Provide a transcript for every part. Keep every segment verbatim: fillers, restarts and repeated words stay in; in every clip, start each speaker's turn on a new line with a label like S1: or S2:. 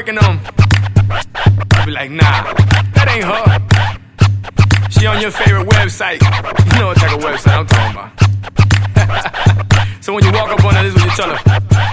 S1: twerking on. I be like, nah, that ain't her. She on your favorite website. You know what type of website I'm talking about. So when you walk up on her, this is what you tell her.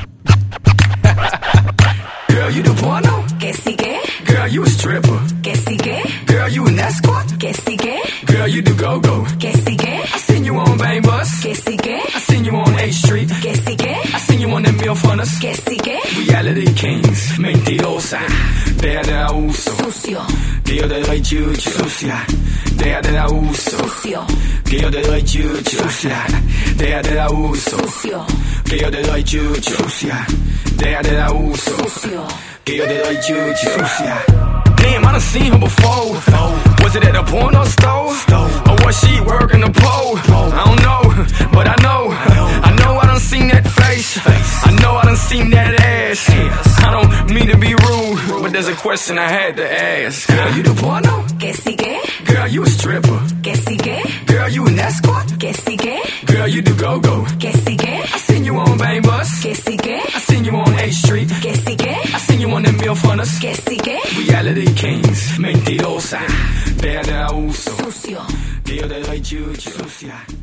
S1: Girl, you do porno?
S2: Que sí que?
S1: Girl, you a stripper?
S2: Que sí que?
S1: Girl, you an escort?
S2: Que sí que?
S1: Girl, you do go-go?
S2: Que sí que?
S1: I seen you on Bang Bus.
S2: Que sí que?
S1: I seen you on eighth Street.
S2: Que sí que?
S1: I seen you on them milf hunters.
S2: Que sí que?
S1: Reality Kings, mentirosa. Deja de abuso.
S2: Sucio.
S1: Que yo te doy chucho. Sucia. Deja de abuso.
S2: Sucio.
S1: Que yo te doy chucho. Sucia. Deja de abuso.
S2: Sucio.
S1: Que yo te doy chucho. Sucia. Deja de abuso.
S2: Sucio.
S1: Que yo te doy chucho. Sucia. Damn, I done seen her before. Was it at a porno store? Or was she working the pole? I don't know, but I know. I know I done seen that face. I know I done seen that ass. I don't mean to be rude, but there's a question I had to ask. Girl, you do porno?
S2: Que sí que?
S1: Girl, you a stripper?
S2: Que sí que?
S1: Girl, you an escort?
S2: Que sí que?
S1: Girl, you do go-go?
S2: Que sí que?
S1: I seen you on Bang Bus.
S2: Que sí que?
S1: I seen you on eighth Street.
S2: Que sí que?
S1: I seen you on them milf hunters.
S2: Que sí que?
S1: Reality Kings, mentirosa. Deja de abuso.
S2: Sucio.
S1: Que yo te doy chucho. Sucia.